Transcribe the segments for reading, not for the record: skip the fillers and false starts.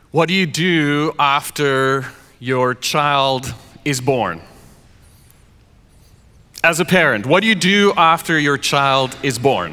What do you do after your child is born? As a parent, what do you do after your child is born?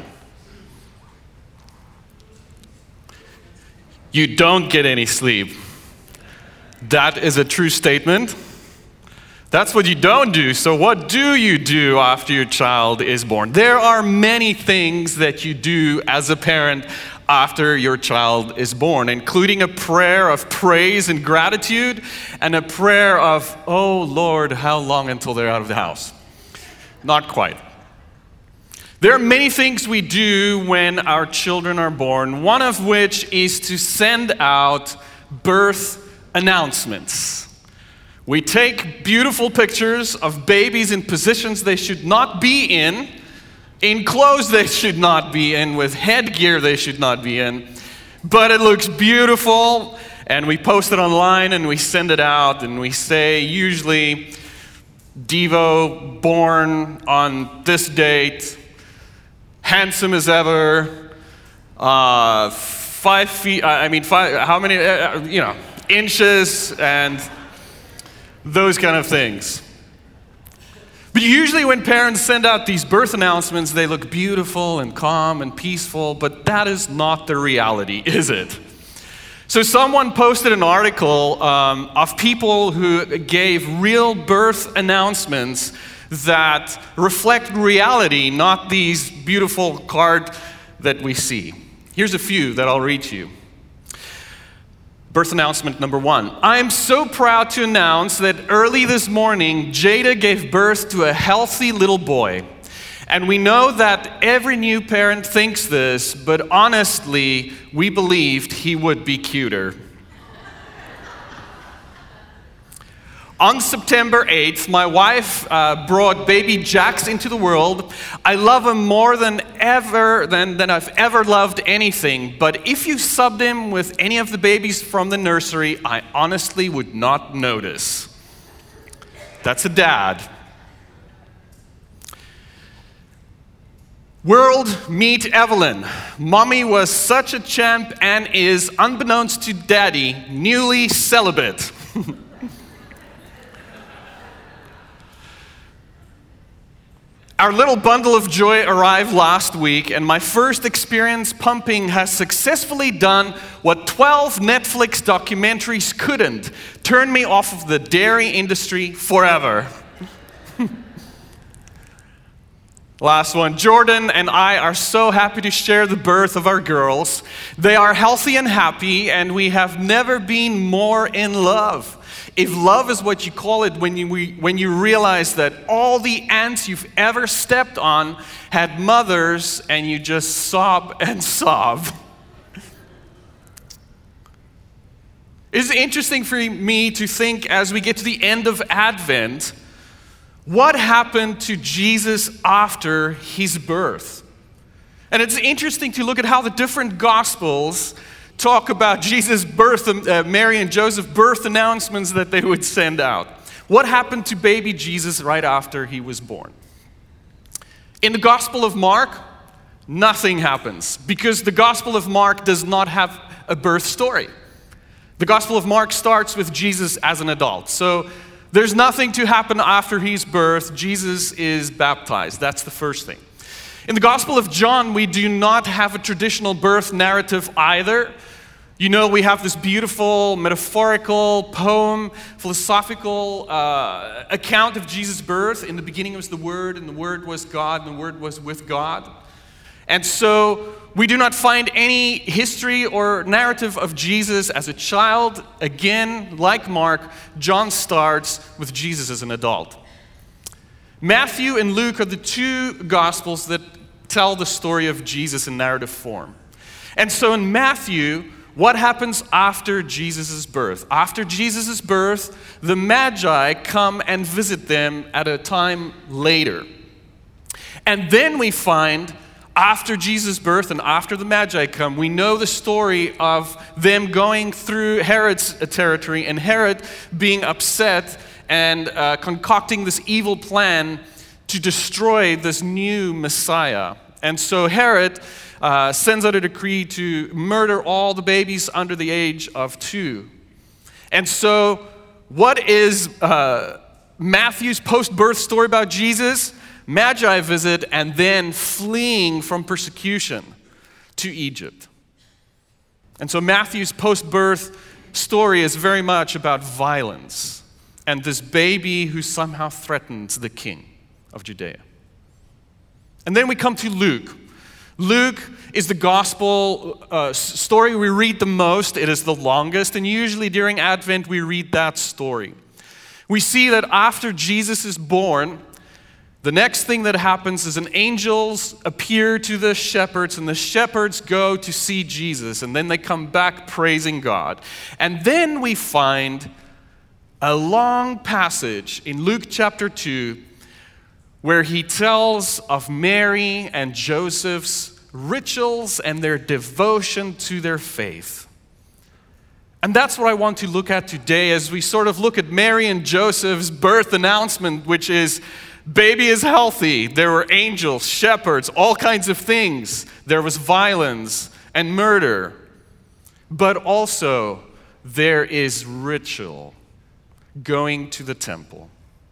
You don't get any sleep. That is a true statement. That's what you don't do. So what do you do after your child is born? There are many things that you do as a parent after your child is born, including a prayer of praise and gratitude and a prayer of, oh Lord, how long until they're out of the house? Not quite. There are many things we do when our children are born, one of which is to send out birth announcements. We take beautiful pictures of babies in positions they should not be in clothes they should not be in, with headgear they should not be in, but it looks beautiful, and we post it online and we send it out, and we say usually, Devo born on this date, handsome as ever, 5 feet, how many, inches, and those kind of things. But usually when parents send out these birth announcements, they look beautiful and calm and peaceful, but that is not the reality, is it? So someone posted an article of people who gave real birth announcements that reflect reality, not these beautiful cards that we see. Here's a few that I'll read to you. Birth announcement number 1. I am so proud to announce that early this morning, Jada gave birth to a healthy little boy. And we know that every new parent thinks this, but honestly, we believed he would be cuter. On September 8th, my wife brought baby Jax into the world. I love him more than I've ever loved anything. But if you subbed him with any of the babies from the nursery, I honestly would not notice. That's a dad. World, meet Evelyn. Mommy was such a champ and is, unbeknownst to daddy, newly celibate. Our little bundle of joy arrived last week, and my first experience pumping has successfully done what 12 Netflix documentaries couldn't: turn me off of the dairy industry forever. Last one. Jordan and I are so happy to share the birth of our girls. They are healthy and happy, and we have never been more in love. If love is what you call it, when you realize that all the ants you've ever stepped on had mothers and you just sob and sob. It's interesting for me to think, as we get to the end of Advent, what happened to Jesus after his birth? And it's interesting to look at how the different Gospels talk about Jesus' birth, Mary and Joseph birth announcements that they would send out. What happened to baby Jesus right after he was born? In the Gospel of Mark, nothing happens, because the Gospel of Mark does not have a birth story. The Gospel of Mark starts with Jesus as an adult. So there's nothing to happen after his birth. Jesus is baptized. That's the first thing. In the Gospel of John, we do not have a traditional birth narrative either. You know, we have this beautiful, metaphorical, poem, philosophical account of Jesus' birth. In the beginning was the Word, and the Word was God, and the Word was with God. And so we do not find any history or narrative of Jesus as a child. Again, like Mark, John starts with Jesus as an adult. Matthew and Luke are the two Gospels that tell the story of Jesus in narrative form. And so in Matthew, what happens after Jesus' birth? After Jesus' birth, the Magi come and visit them at a time later. And then we find, after Jesus' birth and after the Magi come, we know the story of them going through Herod's territory and Herod being upset and concocting this evil plan to destroy this new Messiah. And so Herod sends out a decree to murder all the babies under the age of 2. And so, what is Matthew's post-birth story about Jesus? Magi visit and then fleeing from persecution to Egypt. And so Matthew's post-birth story is very much about violence and this baby who somehow threatens the king of Judea. And then we come to Luke. Luke is the gospel story we read the most. It is the longest, and usually during Advent we read that story. We see that after Jesus is born, the next thing that happens is angels appear to the shepherds, and the shepherds go to see Jesus, and then they come back praising God. And then we find a long passage in Luke chapter 2 where he tells of Mary and Joseph's rituals and their devotion to their faith. And that's what I want to look at today as we sort of look at Mary and Joseph's birth announcement, which is, baby is healthy. There were angels, shepherds, all kinds of things. There was violence and murder. But also, there is ritual, going to the temple.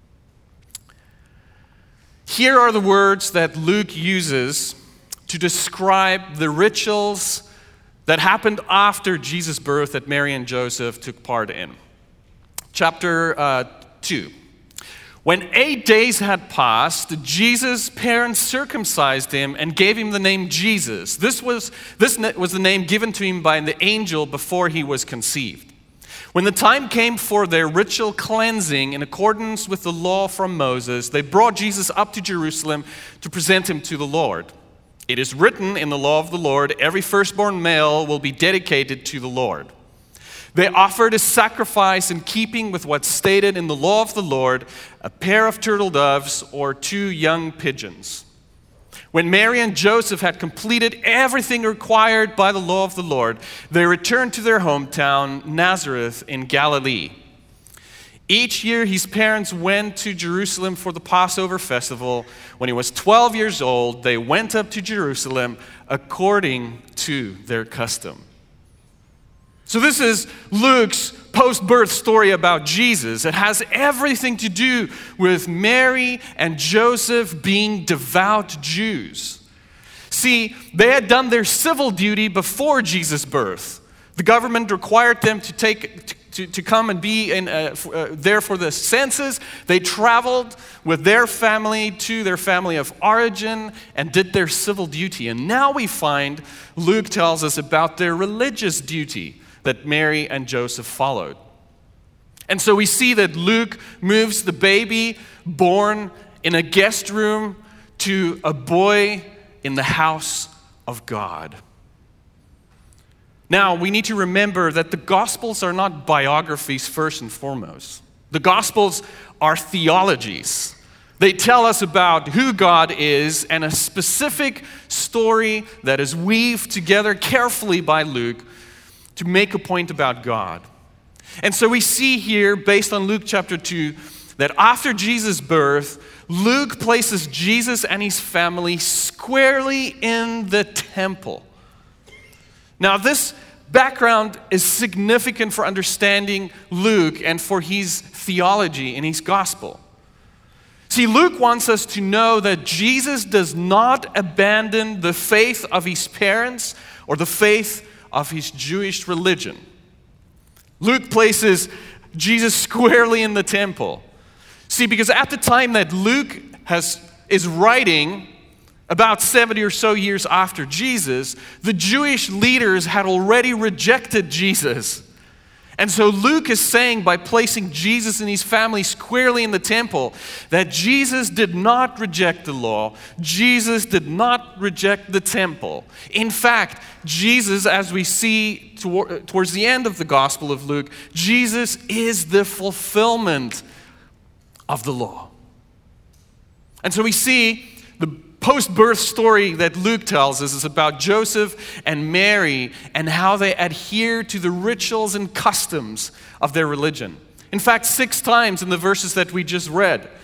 Here are the words that Luke uses to describe the rituals that happened after Jesus' birth that Mary and Joseph took part in. Chapter 2. When 8 days had passed, Jesus' parents circumcised him and gave him the name Jesus. This was the name given to him by the angel before he was conceived. When the time came for their ritual cleansing in accordance with the law from Moses, they brought Jesus up to Jerusalem to present him to the Lord. It is written in the law of the Lord, every firstborn male will be dedicated to the Lord. They offered a sacrifice in keeping with what's stated in the law of the Lord, a pair of turtle doves or 2 young pigeons. When Mary and Joseph had completed everything required by the law of the Lord, they returned to their hometown, Nazareth in Galilee. Each year his parents went to Jerusalem for the Passover festival. When he was 12 years old, they went up to Jerusalem according to their custom. So this is Luke's post-birth story about Jesus. It has everything to do with Mary and Joseph being devout Jews. See, they had done their civil duty before Jesus' birth. The government required them to come and be there for the census. They traveled with their family to their family of origin and did their civil duty. And now we find Luke tells us about their religious duty that Mary and Joseph followed. And so we see that Luke moves the baby born in a guest room to a boy in the house of God. Now, we need to remember that the Gospels are not biographies first and foremost. The Gospels are theologies. They tell us about who God is and a specific story that is weaved together carefully by Luke to make a point about God. And so we see here, based on Luke chapter 2, that after Jesus' birth, Luke places Jesus and his family squarely in the temple. Now, this background is significant for understanding Luke and for his theology in his gospel. See, Luke wants us to know that Jesus does not abandon the faith of his parents or the faith of his Jewish religion. Luke places Jesus squarely in the temple. See, because at the time that Luke is writing, about 70 or so years after Jesus, the Jewish leaders had already rejected Jesus. And so Luke is saying, by placing Jesus and his family squarely in the temple, that Jesus did not reject the law. Jesus did not reject the temple. In fact, Jesus, as we see towards the end of the Gospel of Luke, Jesus is the fulfillment of the law. And so we see the post-birth story that Luke tells us is about Joseph and Mary and how they adhere to the rituals and customs of their religion. In fact, 6 times in the verses that we just read,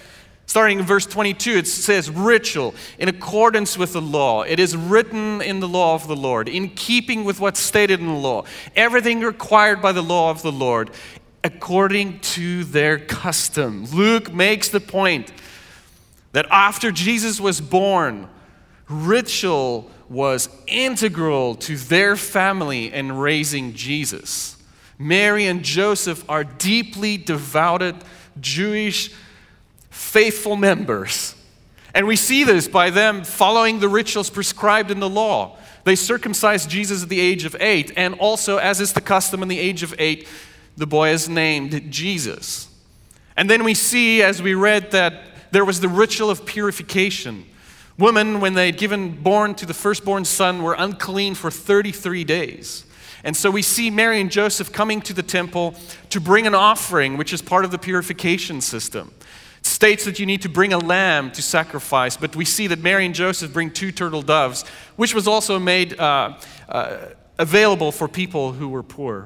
Starting in verse 22, it says, ritual, in accordance with the law. It is written in the law of the Lord, in keeping with what's stated in the law. Everything required by the law of the Lord, according to their custom. Luke makes the point that after Jesus was born, ritual was integral to their family in raising Jesus. Mary and Joseph are deeply devoted Jewish faithful members. And we see this by them following the rituals prescribed in the law. They circumcised Jesus at the age of 8, and also, as is the custom in the age of 8, the boy is named Jesus. And then we see, as we read, that there was the ritual of purification. Women, when they had given born to the firstborn son, were unclean for 33 days. And so we see Mary and Joseph coming to the temple to bring an offering, which is part of the purification system. It states that you need to bring a lamb to sacrifice, but we see that Mary and Joseph bring 2 turtle doves, which was also made available for people who were poor.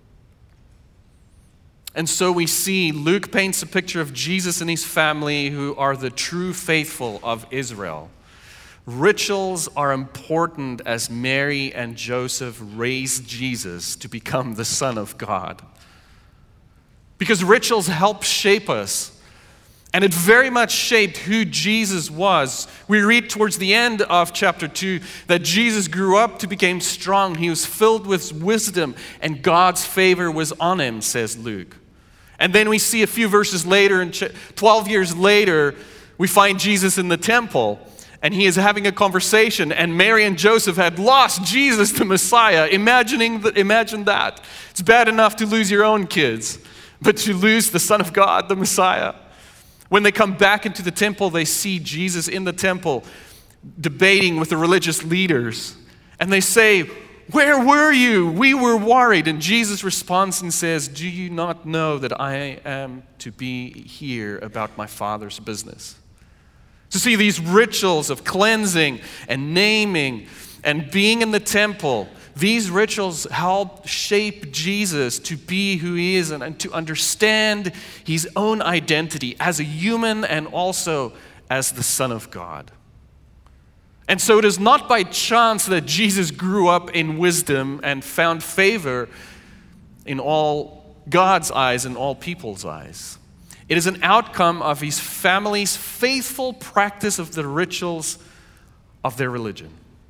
And so we see Luke paints a picture of Jesus and his family who are the true faithful of Israel. Rituals are important as Mary and Joseph raised Jesus to become the Son of God. Because rituals help shape us. And it very much shaped who Jesus was. We read towards the end of chapter 2 that Jesus grew up to become strong. He was filled with wisdom, and God's favor was on him, says Luke. And then we see a few verses later, and 12 years later, we find Jesus in the temple. And he is having a conversation, and Mary and Joseph had lost Jesus, the Messiah. Imagine that. It's bad enough to lose your own kids, but to lose the Son of God, the Messiah. When they come back into the temple, they see Jesus in the temple debating with the religious leaders. And they say, "Where were you? We were worried." And Jesus responds and says, "Do you not know that I am to be here about my Father's business?" To see these rituals of cleansing and naming and being in the temple, these rituals help shape Jesus to be who he is and to understand his own identity as a human and also as the Son of God. And so it is not by chance that Jesus grew up in wisdom and found favor in all God's eyes and all people's eyes. It is an outcome of his family's faithful practice of the rituals of their religion.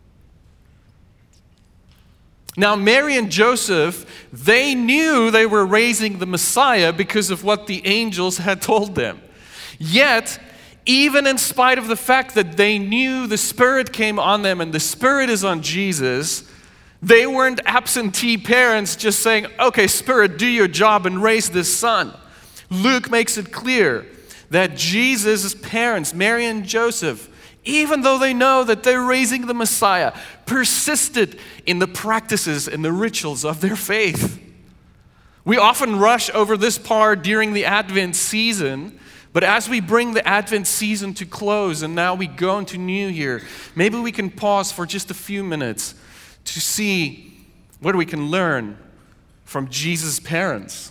Now, Mary and Joseph, they knew they were raising the Messiah because of what the angels had told them. Yet, even in spite of the fact that they knew the Spirit came on them and the Spirit is on Jesus, they weren't absentee parents just saying, "Okay, Spirit, do your job and raise this son." Luke makes it clear that Jesus' parents, Mary and Joseph, even though they know that they're raising the Messiah, persisted in the practices and the rituals of their faith. We often rush over this part during the Advent season, but as we bring the Advent season to close and now we go into New Year, maybe we can pause for just a few minutes to see what we can learn from Jesus' parents.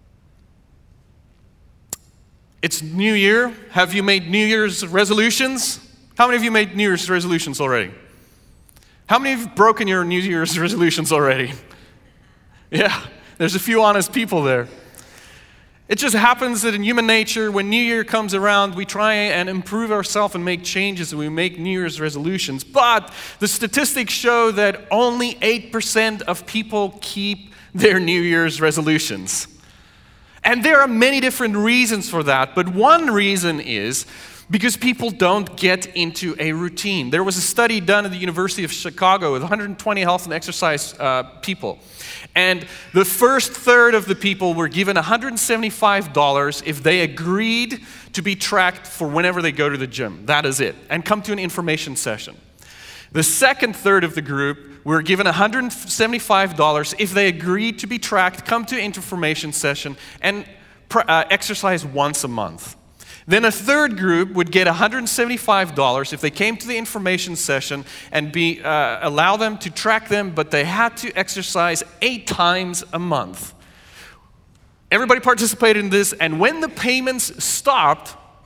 It's New Year. Have you made New Year's resolutions? How many of you made New Year's resolutions already? How many have broken your New Year's resolutions already? Yeah, there's a few honest people there. It just happens that in human nature, when New Year comes around, we try and improve ourselves and make changes, and we make New Year's resolutions. But the statistics show that only 8% of people keep their New Year's resolutions. And there are many different reasons for that, but one reason is because people don't get into a routine. There was a study done at the University of Chicago with 120 health and exercise people. And the first third of the people were given $175 if they agreed to be tracked for whenever they go to the gym. That is it. And come to an information session. The second third of the group were given $175 if they agreed to be tracked, come to an information session, and exercise once a month. Then a third group would get $175 if they came to the information session and allow them to track them, but they had to exercise 8 times a month. Everybody participated in this, and when the payments stopped,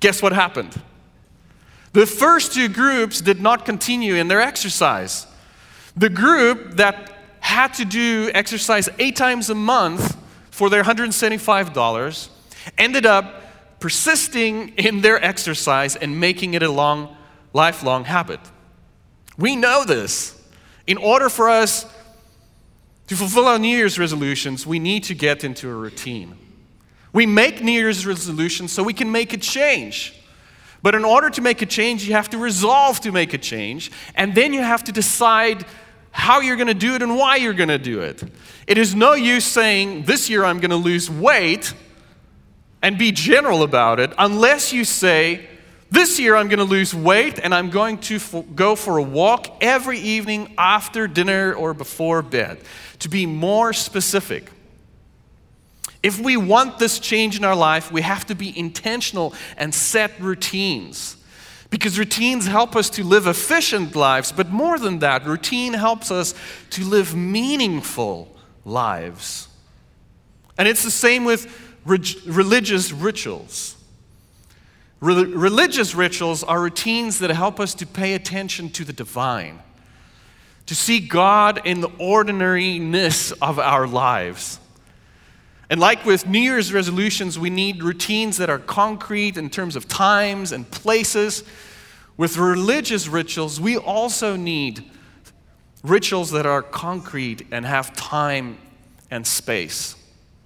Guess what happened? The first two groups did not continue in their exercise. The group that had to do exercise 8 times a month for their $175 ended up persisting in their exercise and making it a lifelong habit. We know this. In order for us to fulfill our New Year's resolutions, we need to get into a routine. We make New Year's resolutions so we can make a change. But in order to make a change, you have to resolve to make a change, and then you have to decide how you're going to do it and why you're going to do it. It is no use saying, this year I'm going to lose weight, and be general about it, unless you say, this year I'm going to lose weight, and I'm going to go for a walk every evening after dinner or before bed, to be more specific. If we want this change in our life, we have to be intentional and set routines. Because routines help us to live efficient lives, but more than that, routine helps us to live meaningful lives. And it's the same with religious rituals. Religious rituals are routines that help us to pay attention to the divine, to see God in the ordinariness of our lives. And like with New Year's resolutions, we need routines that are concrete in terms of times and places. With religious rituals, we also need rituals that are concrete and have time and space.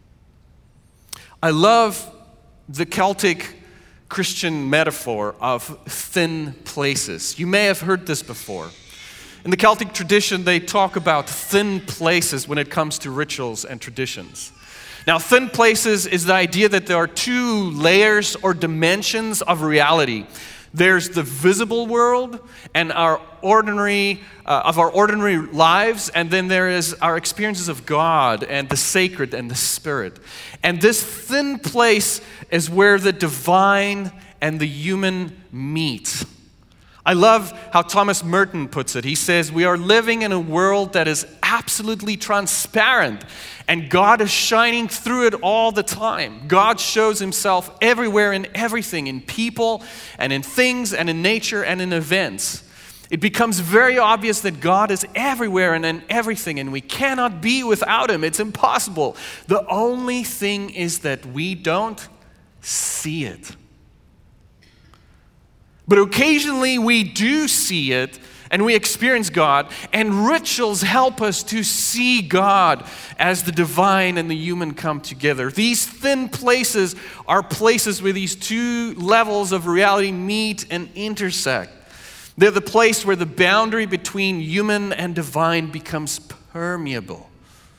I love the Celtic Christian metaphor of thin places. You may have heard this before. In the Celtic tradition, they talk about thin places when it comes to rituals and traditions. Now, thin places is the idea that there are 2 layers or dimensions of reality. There's the visible world and our ordinary lives, and then there is our experiences of God and the sacred and the spirit. And this thin place is where the divine and the human meet. I love how Thomas Merton puts it. He says, we are living in a world that is absolutely transparent, and God is shining through it all the time. God shows himself everywhere in everything, in people and in things and in nature and in events. It becomes very obvious that God is everywhere and in everything, and we cannot be without him. It's impossible. The only thing is that we don't see it. But occasionally we do see it and we experience God, and rituals help us to see God as the divine and the human come together. These thin places are places where these 2 levels of reality meet and intersect. They're the place where the boundary between human and divine becomes permeable.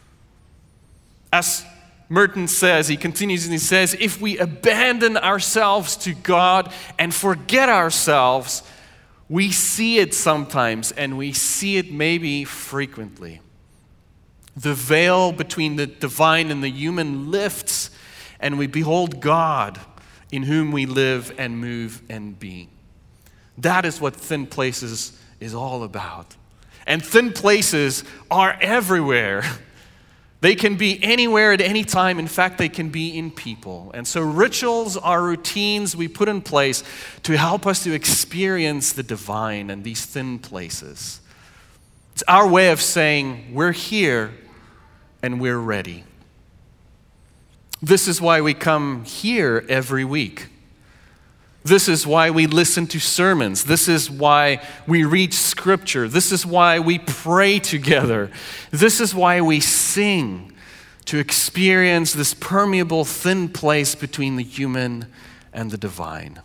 As Merton says, he continues and he says, if we abandon ourselves to God and forget ourselves, we see it sometimes, and we see it maybe frequently. The veil between the divine and the human lifts, and we behold God in whom we live and move and be. That is what thin places is all about. And thin places are everywhere. They can be anywhere at any time. In fact, they can be in people. And so rituals are routines we put in place to help us to experience the divine and these thin places. It's our way of saying we're here and we're ready. This is why we come here every week. This is why we listen to sermons. This is why we read scripture. This is why we pray together. This is why we sing, to experience this permeable thin place between the human and the divine.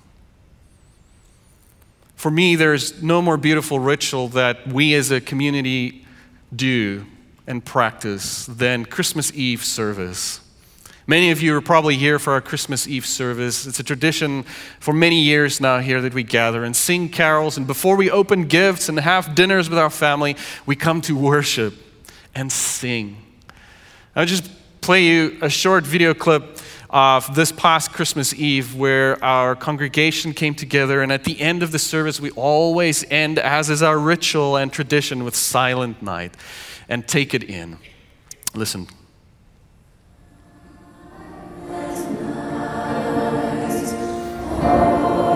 For me, there's no more beautiful ritual that we as a community do and practice than Christmas Eve service. Many of you are probably here for our Christmas Eve service. It's a tradition for many years now here that we gather and sing carols. And before we open gifts and have dinners with our family, we come to worship and sing. I'll just play you a short video clip of this past Christmas Eve where our congregation came together. And at the end of the service, we always end, as is our ritual and tradition, with Silent Night. And take it in. Listen. Oh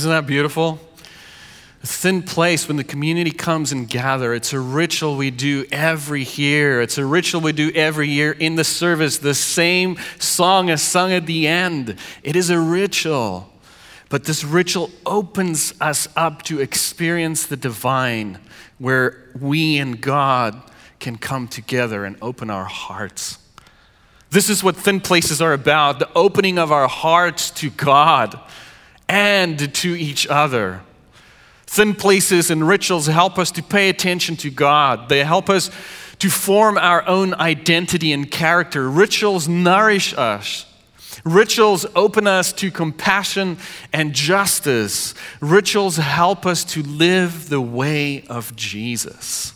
Isn't that beautiful? A thin place when the community comes and gather. It's a ritual we do every year. It's a ritual we do every year in the service. The same song is sung at the end. It is a ritual. But this ritual opens us up to experience the divine, where we and God can come together and open our hearts. This is what thin places are about, the opening of our hearts to God and to each other. Thin places and rituals help us to pay attention to God. They help us to form our own identity and character. Rituals nourish us. Rituals open us to compassion and justice. Rituals help us to live the way of Jesus.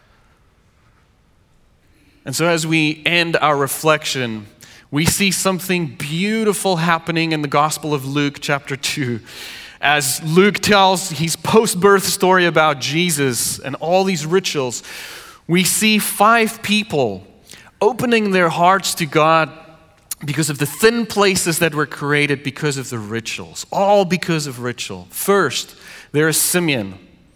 And so as we end our reflection, we see something beautiful happening in the Gospel of Luke chapter 2. As Luke tells his post-birth story about Jesus and all these rituals, we see 5 people opening their hearts to God because of the thin places that were created because of the rituals. All because of ritual. First, there is Simeon.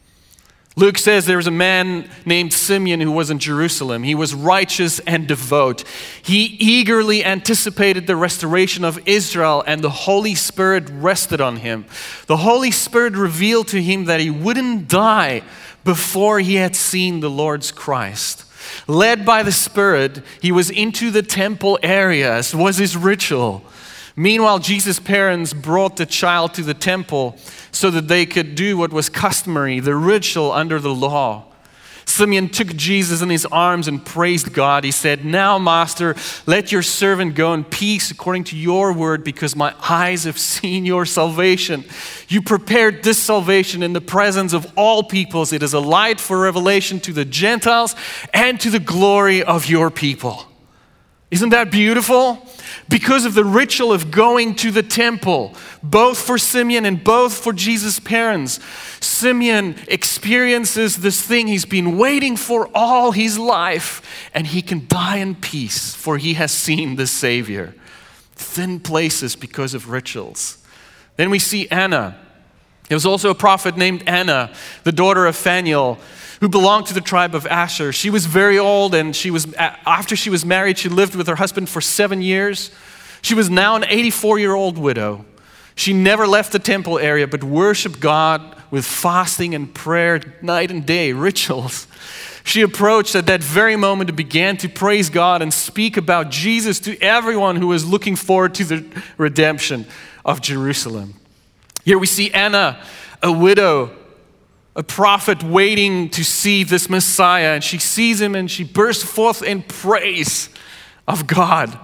Luke says there was a man named Simeon who was in Jerusalem. He was righteous and devout. He eagerly anticipated the restoration of Israel, and the Holy Spirit rested on him. The Holy Spirit revealed to him that he wouldn't die before he had seen the Lord's Christ. Led by the Spirit, he was into the temple area, as was his ritual. Meanwhile, Jesus' parents brought the child to the temple so that they could do what was customary, the ritual under the law. Simeon took Jesus in his arms and praised God. He said, "Now, Master, let your servant go in peace according to your word, because my eyes have seen your salvation. You prepared this salvation in the presence of all peoples. It is a light for revelation to the Gentiles and to the glory of your people." Isn't that beautiful? Because of the ritual of going to the temple, both for Simeon and both for Jesus' parents, Simeon experiences this thing he's been waiting for all his life, and he can die in peace, for he has seen the Savior. Thin places because of rituals. Then we see Anna. There was also a prophet named Anna, the daughter of Phanuel, who belonged to the tribe of Asher. She was very old, and after she was married, she lived with her husband for 7 years. She was now an 84-year-old widow. She never left the temple area, but worshiped God with fasting and prayer night and day, rituals. She approached at that very moment and began to praise God and speak about Jesus to everyone who was looking forward to the redemption of Jerusalem. Here we see Anna, a widow, a prophet waiting to see this Messiah, and she sees him and she bursts forth in praise of God.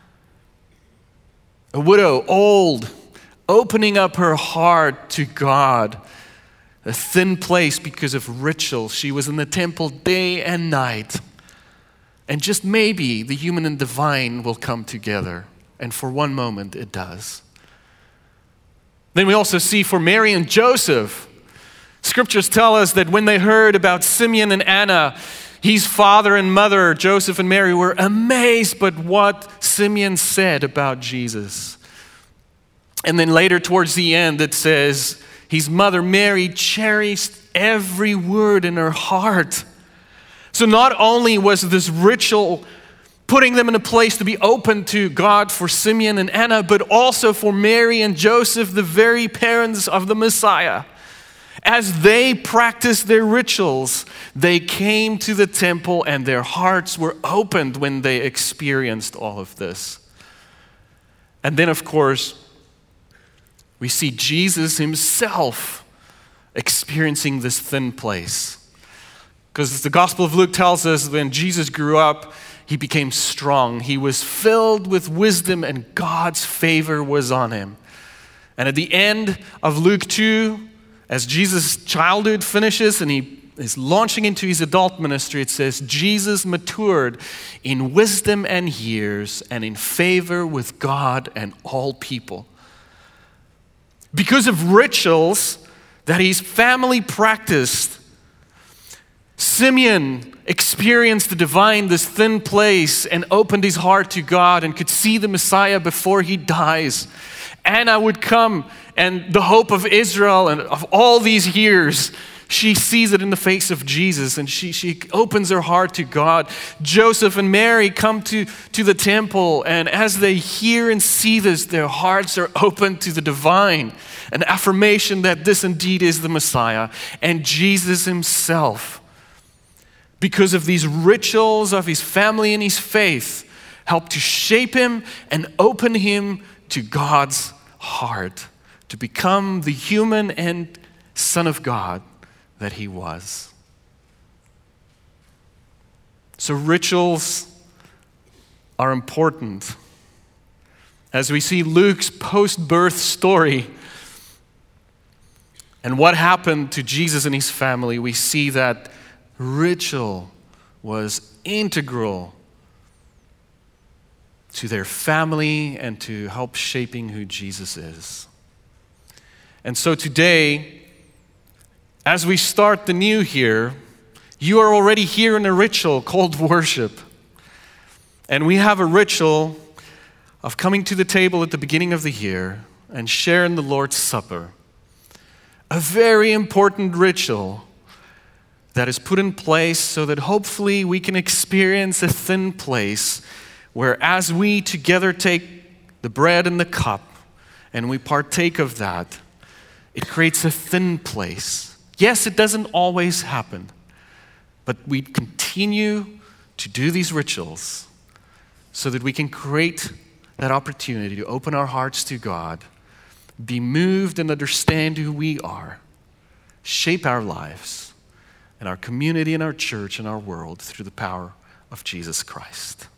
A widow, old, opening up her heart to God. A thin place because of ritual. She was in the temple day and night. And just maybe the human and divine will come together. And for one moment it does. Then we also see for Mary and Joseph, Scriptures tell us that when they heard about Simeon and Anna, his father and mother, Joseph and Mary, were amazed by what Simeon said about Jesus. And then later towards the end it says, his mother Mary cherished every word in her heart. So not only was this ritual putting them in a place to be open to God for Simeon and Anna, but also for Mary and Joseph, the very parents of the Messiah. As they practiced their rituals, they came to the temple and their hearts were opened when they experienced all of this. And then, of course, we see Jesus himself experiencing this thin place. Because the Gospel of Luke tells us when Jesus grew up, he became strong. He was filled with wisdom and God's favor was on him. And at the end of Luke 2, as Jesus' childhood finishes and he is launching into his adult ministry, it says, Jesus matured in wisdom and years and in favor with God and all people. Because of rituals that his family practiced, Simeon experienced the divine, this thin place, and opened his heart to God and could see the Messiah before he dies. Anna would come and the hope of Israel and of all these years, she sees it in the face of Jesus and she opens her heart to God. Joseph and Mary come to the temple, and as they hear and see this, their hearts are open to the divine, an affirmation that this indeed is the Messiah. And Jesus himself, because of these rituals of his family and his faith, helped to shape him and open him to God's heart, to become the human and Son of God that he was. So rituals are important. As we see Luke's post-birth story and what happened to Jesus and his family, we see that ritual was integral to their family and to help shaping who Jesus is. And so today, as we start the new year, you are already here in a ritual called worship. And we have a ritual of coming to the table at the beginning of the year and sharing the Lord's Supper. A very important ritual that is put in place so that hopefully we can experience a thin place where as we together take the bread and the cup and we partake of that, it creates a thin place. Yes, it doesn't always happen, but we continue to do these rituals so that we can create that opportunity to open our hearts to God, be moved and understand who we are, shape our lives and our community and our church and our world through the power of Jesus Christ.